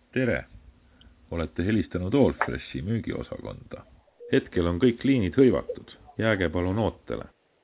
Tere! Olete helistanud Allfreshi müügiosakonda. Hetkel on kõik liinid hõivatud. Jääge palun ootele.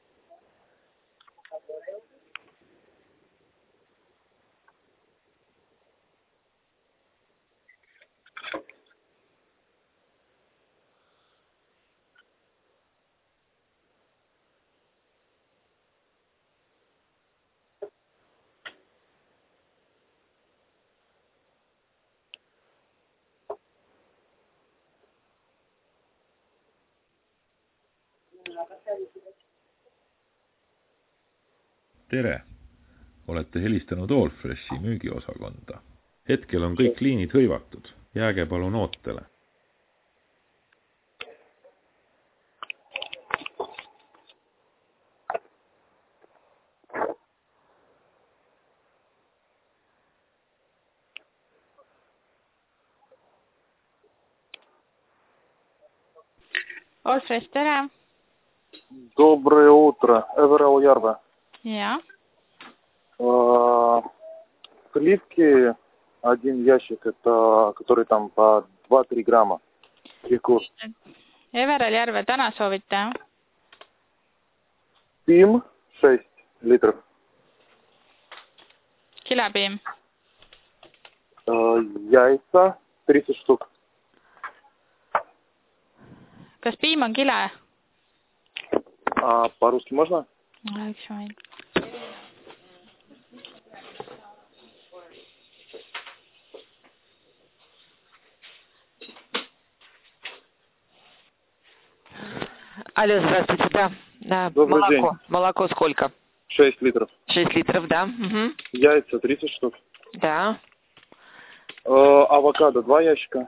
Tere! Olete helistanud Allfreshi müügiosakonda. Hetkel on kõik liinid hõivatud. Jääge palun ootele. Allfresh, tere! Доброе утро. Эверал Ярва. Ja. Сливки один ящик, это который там по 2-3 грамма. Перекус. Everal Järve täna soovite? Пим 6 литров. Kilepiim. Яйца 30 штук. Kas piim on kile? По-русски можно? Üks moment. Алло, здравствуйте, да. Да. Добрый молоко. день. Молоко сколько? 6 литров. 6 литров, да. Угу. Яйца 30 штук. Да. Авокадо 2 ящика.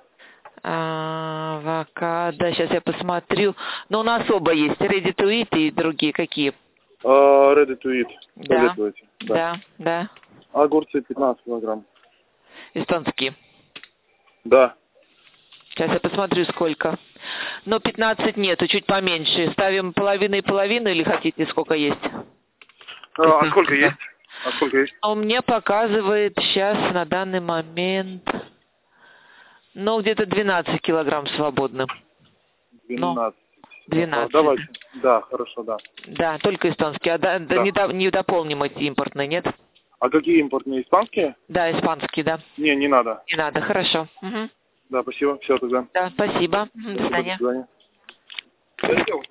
Авокадо, сейчас я посмотрю. Но у нас оба есть, Ready to Eat и другие какие? Ready to Eat. Да. Советуете? Да, да. Огурцы 15 килограмм. Эстонские. Да. Сейчас я посмотрю, сколько. Но 15 нету, чуть поменьше. Ставим половину и половину или хотите, сколько есть? Сколько есть? Сколько есть? Он мне показывает сейчас на данный момент, ну, где-то 12 килограмм свободно. 12. 12. Давайте. Да, хорошо, да. Да, только эстонские. А да. Не дополним эти импортные, нет? А какие импортные? Испанские? Да, испанские, да. Не надо. Не надо, хорошо. Угу. Да, спасибо. Все тогда. Да, спасибо. До свидания. До свидания.